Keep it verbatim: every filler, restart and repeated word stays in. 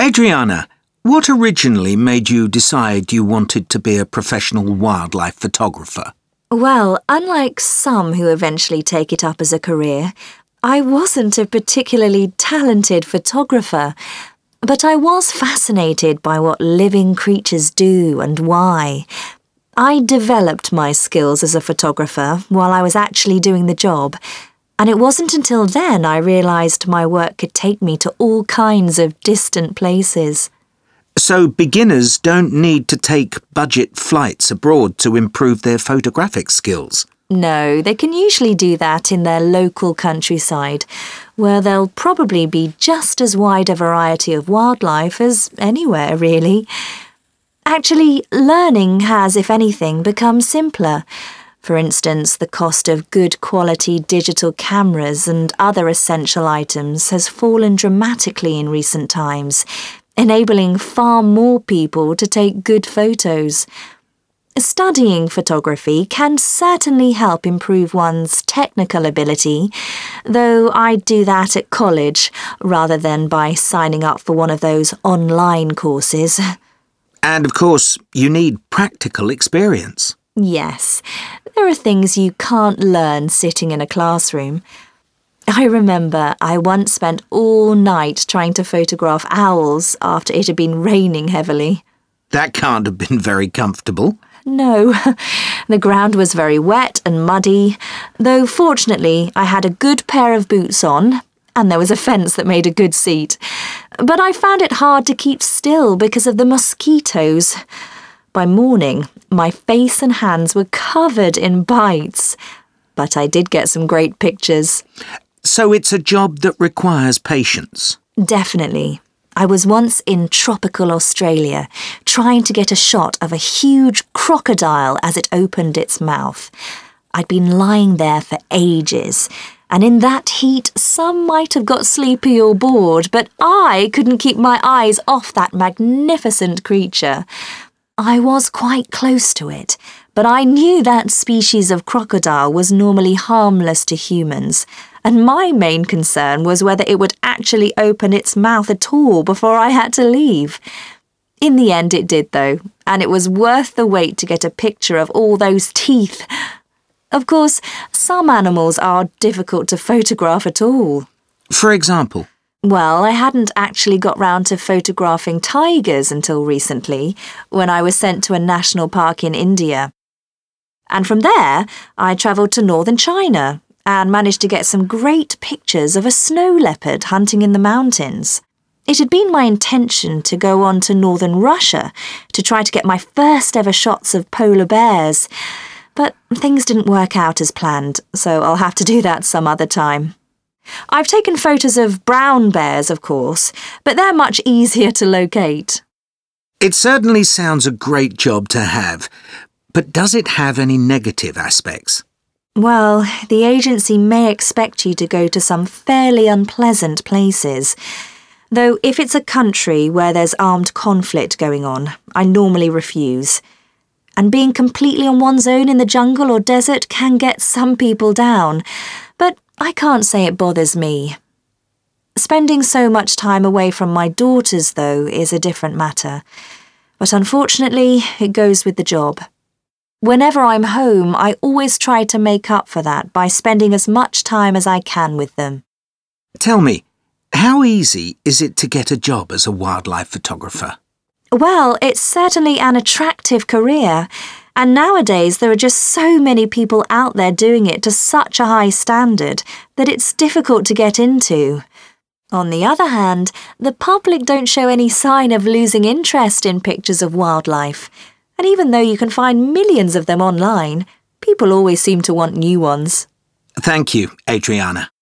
Adriana, what originally made you decide you wanted to be a professional wildlife photographer? Well, unlike some who eventually take it up as a career, I wasn't a particularly talented photographer, but I was fascinated by what living creatures do and why. I developed my skills as a photographer while I was actually doing the job, and it wasn't until then I realised my work could take me to all kinds of distant places. So beginners don't need to take budget flights abroad to improve their photographic skills? No, they can usually do that in their local countryside, where there'll probably be just as wide a variety of wildlife as anywhere, really. Actually, learning has, if anything, become simpler. For instance, the cost of good quality digital cameras and other essential items has fallen dramatically in recent times, enabling far more people to take good photos. Studying photography can certainly help improve one's technical ability, though I'd do that at college rather than by signing up for one of those online courses. And of course, you need practical experience. Yes, there are things you can't learn sitting in a classroom. I remember I once spent all night trying to photograph owls after it had been raining heavily. That can't have been very comfortable. No, the ground was very wet and muddy, though fortunately I had a good pair of boots on and there was a fence that made a good seat. But I found it hard to keep still because of the mosquitoes. By morning, my face and hands were covered in bites, but I did get some great pictures. So it's a job that requires patience? Definitely. I was once in tropical Australia, trying to get a shot of a huge crocodile as it opened its mouth. I'd been lying there for ages, and in that heat some might have got sleepy or bored, but I couldn't keep my eyes off that magnificent creature. I was quite close to it, but I knew that species of crocodile was normally harmless to humans, and my main concern was whether it would actually open its mouth at all before I had to leave. In the end it did though, and it was worth the wait to get a picture of all those teeth. Of course, some animals are difficult to photograph at all. For example? Well, I hadn't actually got round to photographing tigers until recently, when I was sent to a national park in India. And from there, I travelled to northern China and managed to get some great pictures of a snow leopard hunting in the mountains. It had been my intention to go on to northern Russia to try to get my first ever shots of polar bears, but things didn't work out as planned, so I'll have to do that some other time. I've taken photos of brown bears, of course, but they're much easier to locate. It certainly sounds a great job to have, but does it have any negative aspects? Well, the agency may expect you to go to some fairly unpleasant places, though if it's a country where there's armed conflict going on, I normally refuse. And being completely on one's own in the jungle or desert can get some people down, but I can't say it bothers me. Spending so much time away from my daughters, though, is a different matter. But unfortunately, it goes with the job. Whenever I'm home, I always try to make up for that by spending as much time as I can with them. Tell me, how easy is it to get a job as a wildlife photographer? Well, it's certainly an attractive career, and nowadays there are just so many people out there doing it to such a high standard that it's difficult to get into. On the other hand, the public don't show any sign of losing interest in pictures of wildlife. And even though you can find millions of them online, people always seem to want new ones. Thank you, Adriana.